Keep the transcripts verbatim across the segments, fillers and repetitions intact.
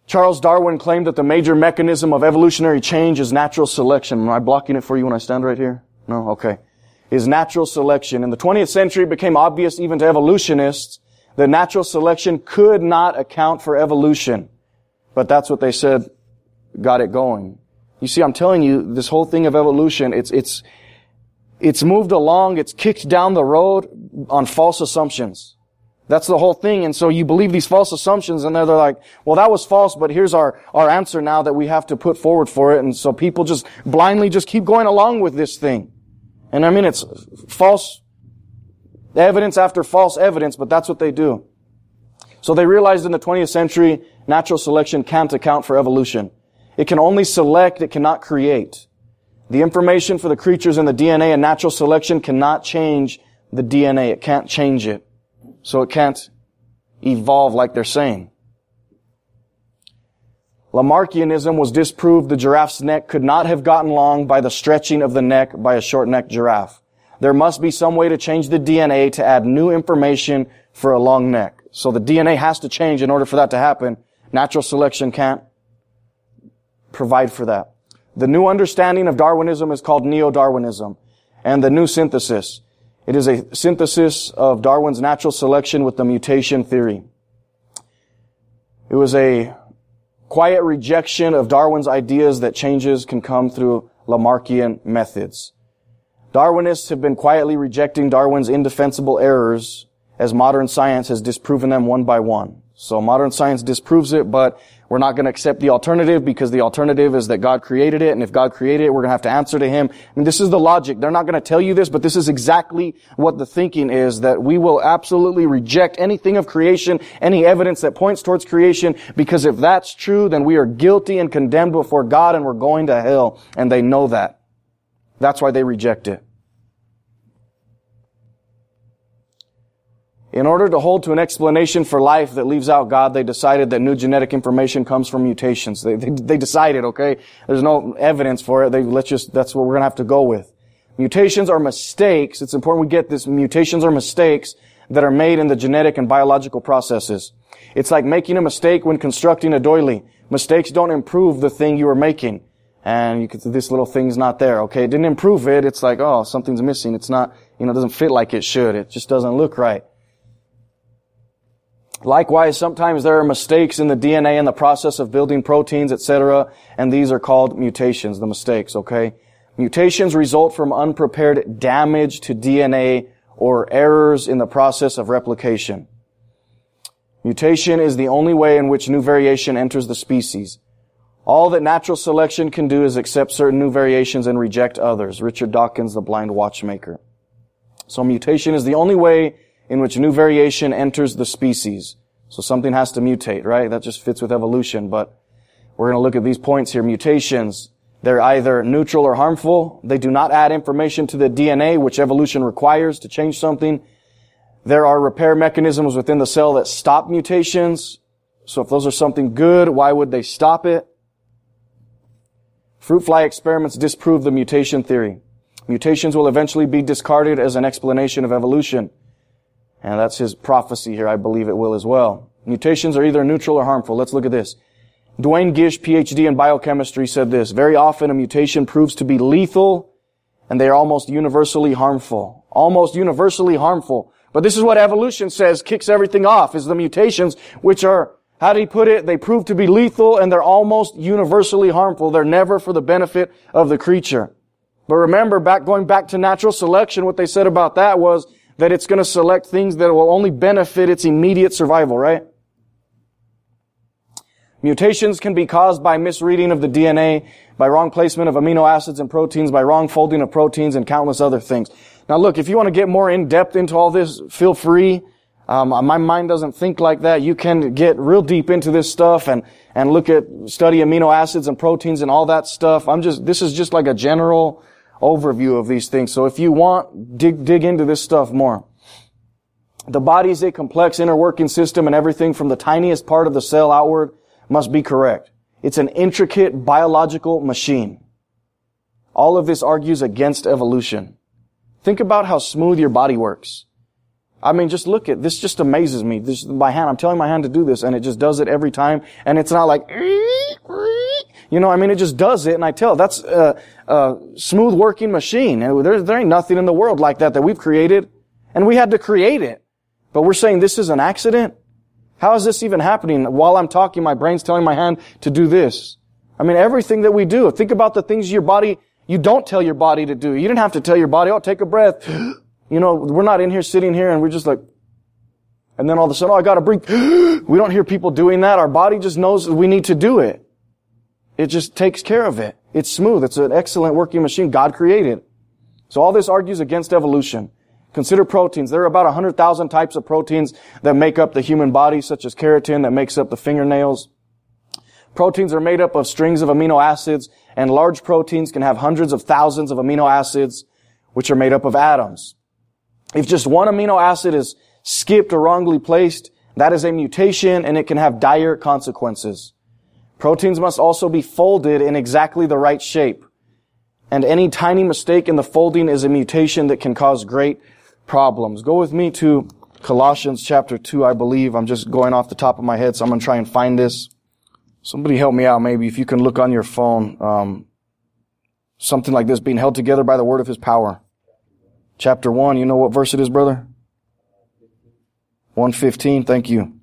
Charles Darwin claimed that the major mechanism of evolutionary change is natural selection. Am I blocking it for you when I stand right here? No? Okay. Is natural selection. In the twentieth century, it became obvious even to evolutionists that natural selection could not account for evolution. But that's what they said got it going. You see, I'm telling you, this whole thing of evolution, it's, it's, it's moved along, it's kicked down the road on false assumptions. That's the whole thing. And so you believe these false assumptions and they're, they're like, well, that was false, but here's our, our answer now that we have to put forward for it. And so people just blindly just keep going along with this thing. And I mean, it's false evidence after false evidence, but that's what they do. So they realized in the twentieth century, natural selection can't account for evolution. It can only select, it cannot create. The information for the creatures in the D N A and natural selection cannot change the D N A. It can't change it. So it can't evolve like they're saying. Lamarckianism was disproved. The giraffe's neck could not have gotten long by the stretching of the neck by a short-necked giraffe. There must be some way to change the D N A to add new information for a long neck. So the D N A has to change in order for that to happen. Natural selection can't provide for that. The new understanding of Darwinism is called Neo-Darwinism, and the new synthesis. It is a synthesis of Darwin's natural selection with the mutation theory. It was a quiet rejection of Darwin's ideas that changes can come through Lamarckian methods. Darwinists have been quietly rejecting Darwin's indefensible errors as modern science has disproven them one by one. So modern science disproves it, but we're not going to accept the alternative because the alternative is that God created it, and if God created it, we're going to have to answer to Him. I mean, this is the logic. They're not going to tell you this, but this is exactly what the thinking is, that we will absolutely reject anything of creation, any evidence that points towards creation, because if that's true, then we are guilty and condemned before God and we're going to hell, and they know that. That's why they reject it. In order to hold to an explanation for life that leaves out God, they decided that new genetic information comes from mutations. They, they, they decided, okay, there's no evidence for it. They, let's just, that's what we're going to have to go with. Mutations are mistakes. It's important we get this. Mutations are mistakes that are made in the genetic and biological processes. It's like making a mistake when constructing a doily. Mistakes don't improve the thing you were making. And you could, this little thing's not there, okay? It didn't improve it. It's like, oh, something's missing. It's not, you know, it doesn't fit like it should. It just doesn't look right. Likewise, sometimes there are mistakes in the D N A in the process of building proteins, et cetera, and these are called mutations, the mistakes, okay? Mutations result from unprepared damage to D N A or errors in the process of replication. Mutation is the only way in which new variation enters the species. All that natural selection can do is accept certain new variations and reject others. Richard Dawkins, the blind watchmaker. So mutation is the only way in which new variation enters the species. So something has to mutate, right? That just fits with evolution, but we're going to look at these points here. Mutations, they're either neutral or harmful. They do not add information to the D N A, which evolution requires to change something. There are repair mechanisms within the cell that stop mutations. So if those are something good, why would they stop it? Fruit fly experiments disprove the mutation theory. Mutations will eventually be discarded as an explanation of evolution. And that's his prophecy here. I believe it will as well. Mutations are either neutral or harmful. Let's look at this. Duane Gish, P H D in biochemistry, said this: very often a mutation proves to be lethal, and they are almost universally harmful. Almost universally harmful. But this is what evolution says kicks everything off, is the mutations, which are, how did he put it? They prove to be lethal, and they're almost universally harmful. They're never for the benefit of the creature. But remember, back going back to natural selection, what they said about that was that it's going to select things that will only benefit its immediate survival, right? Mutations can be caused by misreading of the D N A, by wrong placement of amino acids and proteins, by wrong folding of proteins, and countless other things. Now look, if you want to get more in-depth into all this, feel free. Um, my mind doesn't think like that. You can get real deep into this stuff and, and look at, study amino acids and proteins and all that stuff. I'm just, this is just like a general overview of these things. So if you want, dig, dig into this stuff more. The body is a complex inner working system, and everything from the tiniest part of the cell outward must be correct. It's an intricate biological machine. All of this argues against evolution. Think about how smooth your body works. I mean, just look at, this just amazes me. This, my hand, I'm telling my hand to do this, and it just does it every time, and it's not like, you know, I mean, it just does it, and I tell, that's a, a smooth working machine. And there, there ain't nothing in the world like that that we've created, and we had to create it. But we're saying this is an accident? How is this even happening? While I'm talking, my brain's telling my hand to do this. I mean, everything that we do. Think about the things your body, you don't tell your body to do. You didn't have to tell your body, oh, take a breath. You know, we're not in here sitting here and we're just like, and then all of a sudden, oh, I gotta breathe. We don't hear people doing that. Our body just knows we need to do it. It just takes care of it. It's smooth. It's an excellent working machine God created. So all this argues against evolution. Consider proteins. There are about one hundred thousand types of proteins that make up the human body, such as keratin that makes up the fingernails. Proteins are made up of strings of amino acids, and large proteins can have hundreds of thousands of amino acids, which are made up of atoms. If just one amino acid is skipped or wrongly placed, that is a mutation, and it can have dire consequences. Proteins must also be folded in exactly the right shape, and any tiny mistake in the folding is a mutation that can cause great problems. Go with me to Colossians chapter two, I believe. I'm just going off the top of my head, so I'm going to try and find this. Somebody help me out, maybe, if you can look on your phone. Um, something like this, being held together by the word of his power. Chapter one, you know what verse it is, brother? one fifteen, thank you.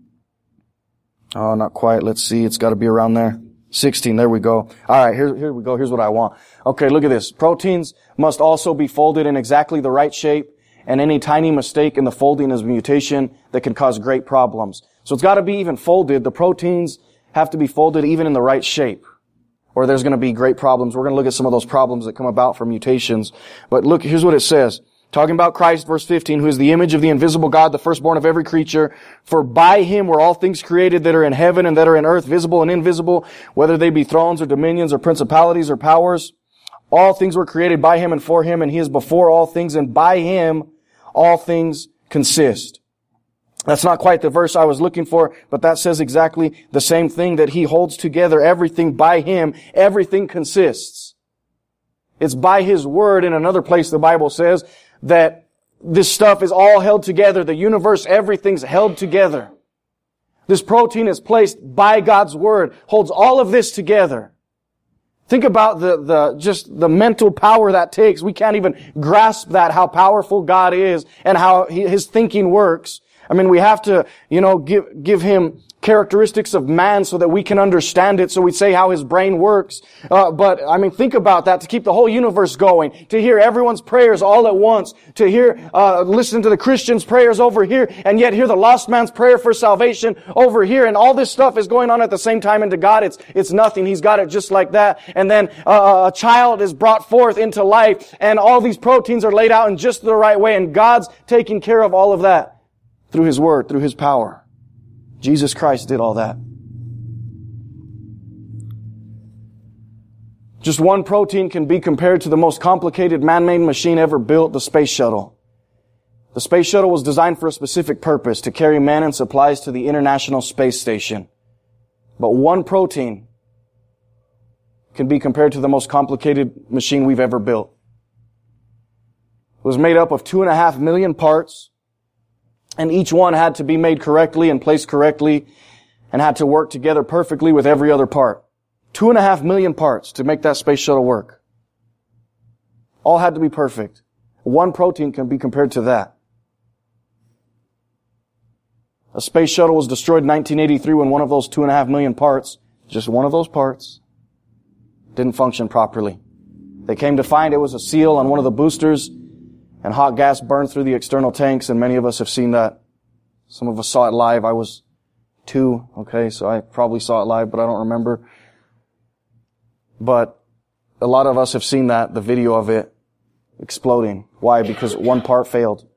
Oh, not quite. Let's see. It's got to be around there. sixteen, there we go. All right, here, here we go. Here's what I want. Okay, look at this. Proteins must also be folded in exactly the right shape, and any tiny mistake in the folding is a mutation that can cause great problems. So it's got to be even folded. The proteins have to be folded even in the right shape, or there's going to be great problems. We're going to look at some of those problems that come about from mutations. But look, here's what it says. Talking about Christ, verse fifteen, who is the image of the invisible God, the firstborn of every creature. For by him were all things created that are in heaven and that are in earth, visible and invisible, whether they be thrones or dominions or principalities or powers. All things were created by him and for him, and he is before all things, and by him all things consist. That's not quite the verse I was looking for, but that says exactly the same thing, that he holds together everything by him. Everything consists. It's by his word. In another place, the Bible says that this stuff is all held together. The universe, everything's held together. This protein is placed by God's word, holds all of this together. Think about the, the, just the mental power that takes. We can't even grasp that, how powerful God is and how he, his thinking works. I mean, we have to, you know, give, give him characteristics of man so that we can understand it, so we say how his brain works. Uh, but, I mean, think about that, to keep the whole universe going, to hear everyone's prayers all at once, to hear, uh, listen to the Christian's prayers over here, and yet hear the lost man's prayer for salvation over here, and all this stuff is going on at the same time, and to God it's, it's nothing. He's got it just like that. And then, uh, a child is brought forth into life, and all these proteins are laid out in just the right way, and God's taking care of all of that through his word, through his power. Jesus Christ did all that. Just one protein can be compared to the most complicated man-made machine ever built, the space shuttle. The space shuttle was designed for a specific purpose, to carry men and supplies to the International Space Station. But one protein can be compared to the most complicated machine we've ever built. It was made up of two and a half million parts, and each one had to be made correctly and placed correctly and had to work together perfectly with every other part. Two and a half million parts to make that space shuttle work. All had to be perfect. One protein can be compared to that. A space shuttle was destroyed in nineteen eighty-three when one of those two and a half million parts, just one of those parts, didn't function properly. They came to find it was a seal on one of the boosters, and hot gas burned through the external tanks, and many of us have seen that. Some of us saw it live. I was two, okay, so I probably saw it live, but I don't remember. But a lot of us have seen that, the video of it exploding. Why? Because one part failed.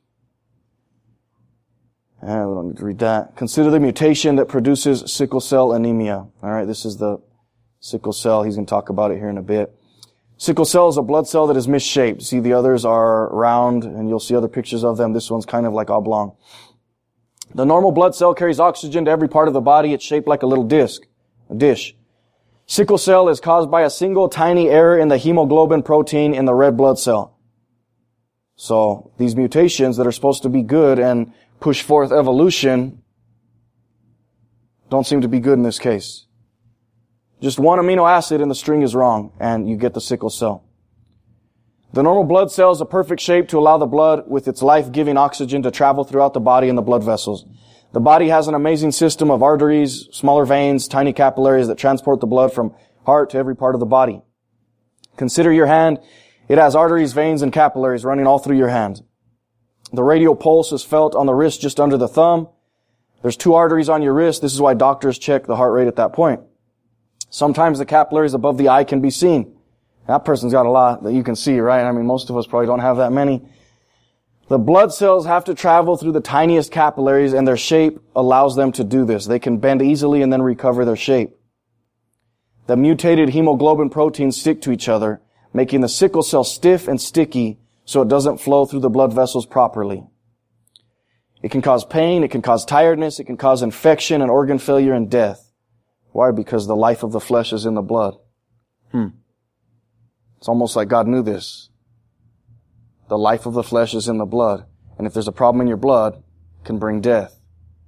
And we don't need to read that. Consider the mutation that produces sickle cell anemia. All right, this is the sickle cell. He's going to talk about it here in a bit. Sickle cell is a blood cell that is misshaped. See, the others are round, and you'll see other pictures of them. This one's kind of like oblong. The normal blood cell carries oxygen to every part of the body. It's shaped like a little disc, a dish. Sickle cell is caused by a single tiny error in the hemoglobin protein in the red blood cell. So these mutations that are supposed to be good and push forth evolution don't seem to be good in this case. Just one amino acid in the string is wrong, and you get the sickle cell. The normal blood cell is a perfect shape to allow the blood with its life-giving oxygen to travel throughout the body and the blood vessels. The body has an amazing system of arteries, smaller veins, tiny capillaries that transport the blood from heart to every part of the body. Consider your hand. It has arteries, veins, and capillaries running all through your hand. The radial pulse is felt on the wrist just under the thumb. There's two arteries on your wrist. This is why doctors check the heart rate at that point. Sometimes the capillaries above the eye can be seen. That person's got a lot that you can see, right? I mean, most of us probably don't have that many. The blood cells have to travel through the tiniest capillaries, and their shape allows them to do this. They can bend easily and then recover their shape. The mutated hemoglobin proteins stick to each other, making the sickle cell stiff and sticky so it doesn't flow through the blood vessels properly. It can cause pain, it can cause tiredness, it can cause infection and organ failure and death. Why? Because the life of the flesh is in the blood. Hmm. It's almost like God knew this. The life of the flesh is in the blood. And if there's a problem in your blood, it can bring death.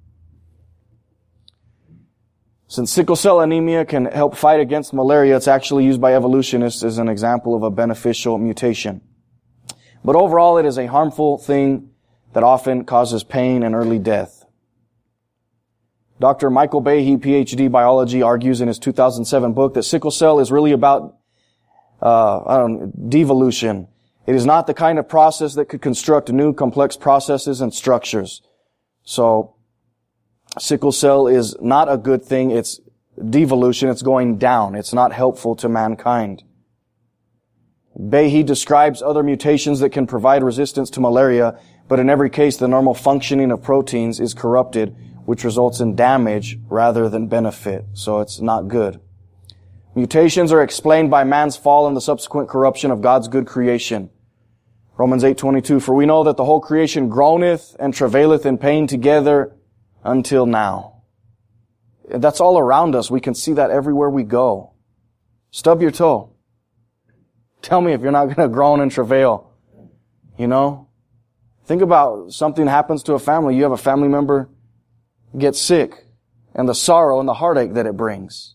Since sickle cell anemia can help fight against malaria, it's actually used by evolutionists as an example of a beneficial mutation. But overall, it is a harmful thing that often causes pain and early death. Doctor Michael Behe, P H D biology, argues in his two thousand seven book that sickle cell is really about uh, I don't know, devolution. It is not the kind of process that could construct new complex processes and structures. So, sickle cell is not a good thing. It's devolution. It's going down. It's not helpful to mankind. Behe describes other mutations that can provide resistance to malaria, but in every case, the normal functioning of proteins is corrupted, which results in damage rather than benefit. So it's not good. Mutations are explained by man's fall and the subsequent corruption of God's good creation. Romans eight twenty-two, for we know that the whole creation groaneth and travaileth in pain together until now. That's all around us. We can see that everywhere we go. Stub your toe. Tell me if you're not going to groan and travail. You know? Think about something happens to a family. You have a family member get sick and the sorrow and the heartache that it brings.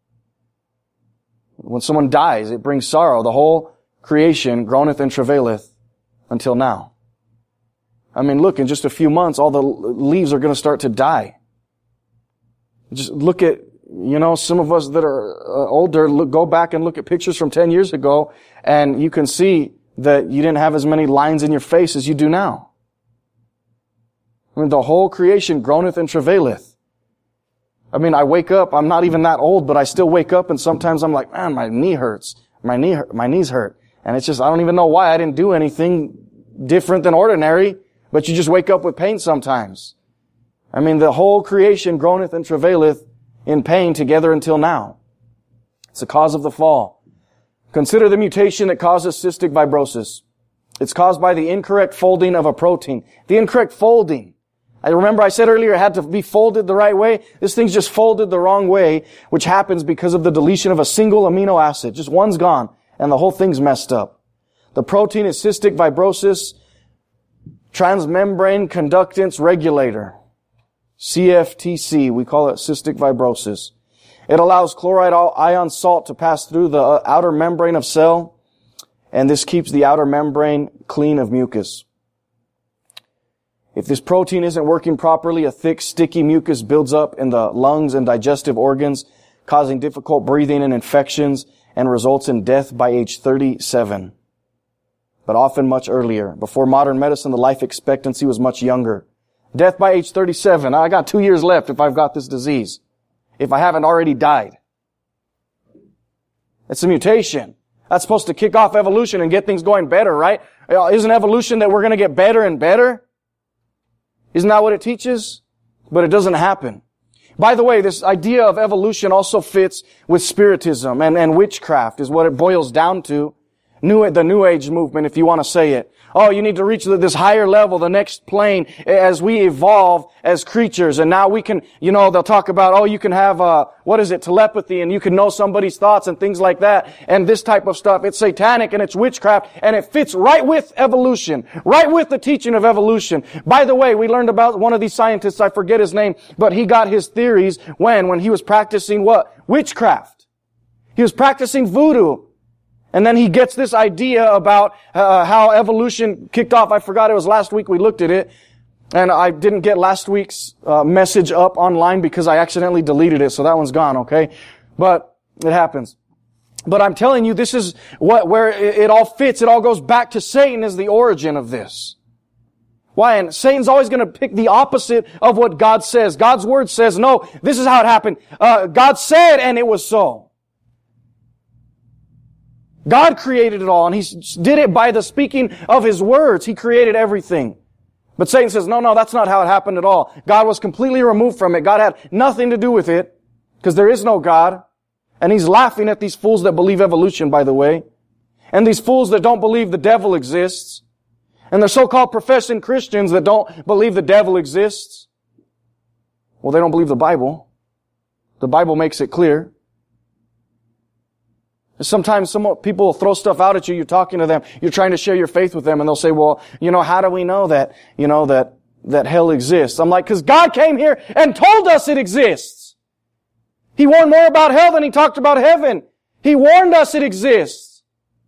When someone dies, it brings sorrow. The whole creation groaneth and travaileth until now. I mean, look, in just a few months, all the leaves are going to start to die. Just look at, you know, some of us that are uh, older, look, go back and look at pictures from ten years ago, and you can see that you didn't have as many lines in your face as you do now. I mean, the whole creation groaneth and travaileth. I mean, I wake up, I'm not even that old, but I still wake up and sometimes I'm like, man, my knee hurts. My knee, my knees hurt. And it's just, I don't even know why I didn't do anything different than ordinary, but you just wake up with pain sometimes. I mean, the whole creation groaneth and travaileth in pain together until now. It's the cause of the fall. Consider the mutation that causes cystic fibrosis. It's caused by the incorrect folding of a protein. The incorrect folding. I remember I said earlier it had to be folded the right way. This thing's just folded the wrong way, which happens because of the deletion of a single amino acid. Just one's gone, and the whole thing's messed up. The protein is cystic fibrosis transmembrane conductance regulator. C F T C, we call it cystic fibrosis. It allows chloride ion salt to pass through the outer membrane of cell, and this keeps the outer membrane clean of mucus. If this protein isn't working properly, a thick, sticky mucus builds up in the lungs and digestive organs, causing difficult breathing and infections, and results in death by age thirty-seven. But often much earlier. Before modern medicine, the life expectancy was much younger. Death by age thirty-seven. I got two years left if I've got this disease. If I haven't already died. It's a mutation. That's supposed to kick off evolution and get things going better, right? Isn't evolution that we're going to get better and better? Isn't that what it teaches? But it doesn't happen. By the way, this idea of evolution also fits with spiritism and, and witchcraft is what it boils down to. New, the New Age movement, if you want to say it. Oh, you need to reach this higher level, the next plane, as we evolve as creatures. And now we can, you know, they'll talk about, oh, you can have, uh, what is it, telepathy, and you can know somebody's thoughts and things like that. And this type of stuff, it's satanic and it's witchcraft, and it fits right with evolution, right with the teaching of evolution. By the way, we learned about one of these scientists, I forget his name, but he got his theories when, when he was practicing what? Witchcraft. He was practicing voodoo. And then he gets this idea about uh, how evolution kicked off. I forgot it was last week we looked at it. And I didn't get last week's uh, message up online because I accidentally deleted it. So that one's gone, okay? But it happens. But I'm telling you, this is what where it, it all fits. It all goes back to Satan as the origin of this. Why? And Satan's always going to pick the opposite of what God says. God's Word says, no, this is how it happened. Uh, God said, and it was so. God created it all, and He did it by the speaking of His words. He created everything. But Satan says, no, no, that's not how it happened at all. God was completely removed from it. God had nothing to do with it, because there is no God. And He's laughing at these fools that believe evolution, by the way. And these fools that don't believe the devil exists. And the so-called professing Christians that don't believe the devil exists. Well, they don't believe the Bible. The Bible makes it clear. Sometimes some people will throw stuff out at you, you're talking to them, you're trying to share your faith with them, and they'll say, well, you know, how do we know that, you know, that, that hell exists? I'm like, because God came here and told us it exists. He warned more about hell than He talked about heaven. He warned us it exists.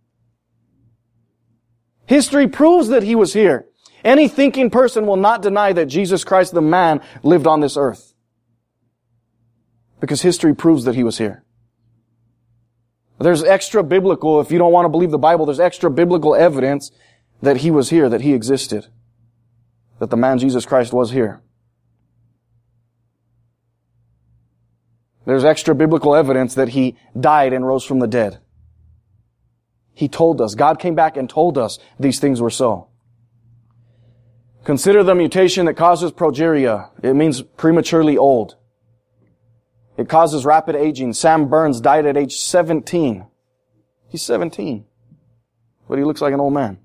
History proves that He was here. Any thinking person will not deny that Jesus Christ, the man, lived on this earth. Because history proves that He was here. There's extra biblical, if you don't want to believe the Bible, there's extra biblical evidence that He was here, that He existed. That the man Jesus Christ was here. There's extra biblical evidence that He died and rose from the dead. He told us. God came back and told us these things were so. Consider the mutation that causes progeria. It means prematurely old. It causes rapid aging. Sam Burns died at age seventeen. He's seventeen. But he looks like an old man.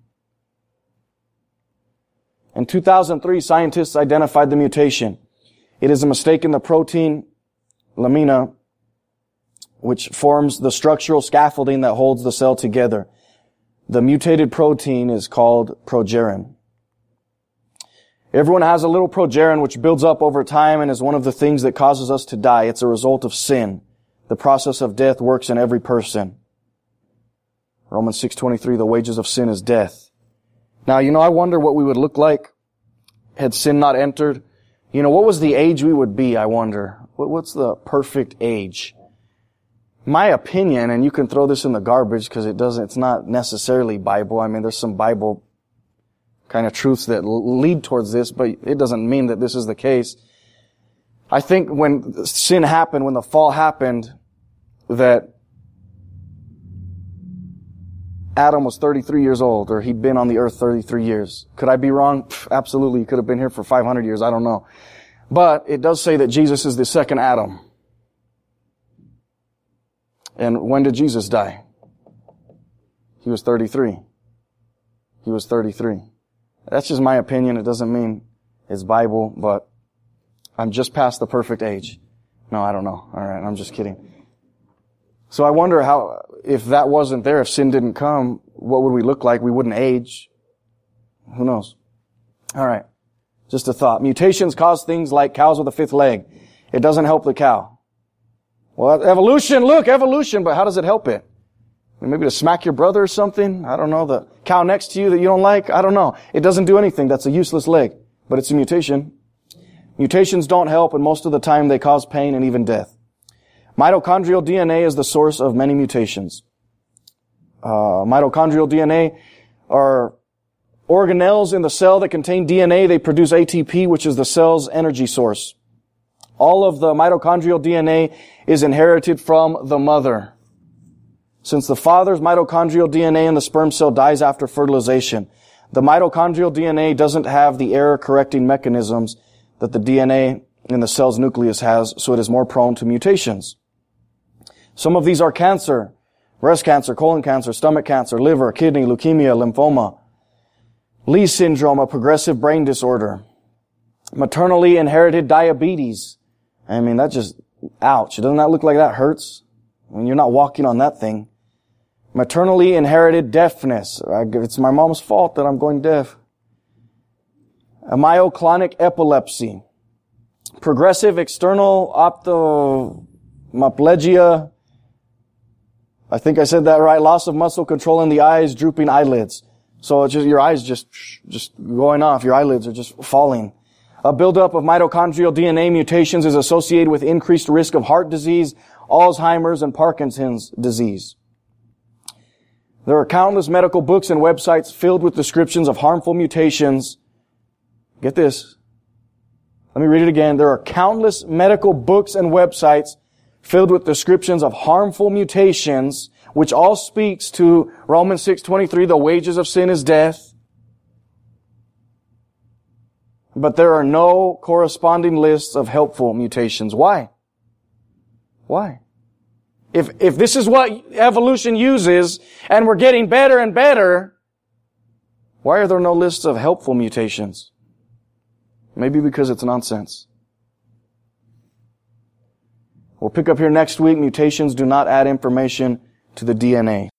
In two thousand three, scientists identified the mutation. It is a mistake in the protein lamina, which forms the structural scaffolding that holds the cell together. The mutated protein is called progerin. Everyone has a little progerin which builds up over time and is one of the things that causes us to die. It's a result of sin. The process of death works in every person. Romans six twenty-three, the wages of sin is death. Now, you know, I wonder what we would look like had sin not entered. You know, what was the age we would be, I wonder? What's the perfect age? My opinion, and you can throw this in the garbage because it doesn't, it's not necessarily Bible. I mean, there's some Bible kind of truths that lead towards this, but it doesn't mean that this is the case. I think when sin happened, when the fall happened, that Adam was thirty-three years old, or he'd been on the earth thirty-three years. Could I be wrong? Pff, absolutely. He could have been here for five hundred years. I don't know. But it does say that Jesus is the second Adam. And when did Jesus die? He was thirty-three. He was thirty-three. That's just my opinion. It doesn't mean it's Bible, but I'm just past the perfect age. No, I don't know. All right, I'm just kidding. So I wonder how, if that wasn't there, if sin didn't come, what would we look like? We wouldn't age. Who knows? All right. Just a thought. Mutations cause things like cows with a fifth leg. It doesn't help the cow. Well, evolution, look, evolution, but how does it help it? Maybe to smack your brother or something? I don't know. The cow next to you that you don't like? I don't know. It doesn't do anything. That's a useless leg. But it's a mutation. Mutations don't help, and most of the time they cause pain and even death. Mitochondrial D N A is the source of many mutations. Uh, mitochondrial D N A are organelles in the cell that contain D N A. They produce A T P, which is the cell's energy source. All of the mitochondrial D N A is inherited from the mother. Since the father's mitochondrial D N A in the sperm cell dies after fertilization, the mitochondrial D N A doesn't have the error-correcting mechanisms that the D N A in the cell's nucleus has, so it is more prone to mutations. Some of these are cancer, breast cancer, colon cancer, stomach cancer, liver, kidney, leukemia, lymphoma. Lee syndrome, a progressive brain disorder. Maternally inherited diabetes. I mean, that just, ouch. Doesn't that look like that hurts? When you're not walking on that thing. Maternally inherited deafness. It's my mom's fault that I'm going deaf. A myoclonic epilepsy. Progressive external ophthalmoplegia. I think I said that right. Loss of muscle control in the eyes, drooping eyelids. So it's just, your eyes just, just going off. Your eyelids are just falling. A buildup of mitochondrial D N A mutations is associated with increased risk of heart disease, Alzheimer's, and Parkinson's disease. There are countless medical books and websites filled with descriptions of harmful mutations. Get this. Let me read it again. There are countless medical books and websites filled with descriptions of harmful mutations, which all speaks to Romans six twenty-three, the wages of sin is death. But there are no corresponding lists of helpful mutations. Why? Why? If, if this is what evolution uses, and we're getting better and better, why are there no lists of helpful mutations? Maybe because it's nonsense. We'll pick up here next week. Mutations do not add information to the D N A.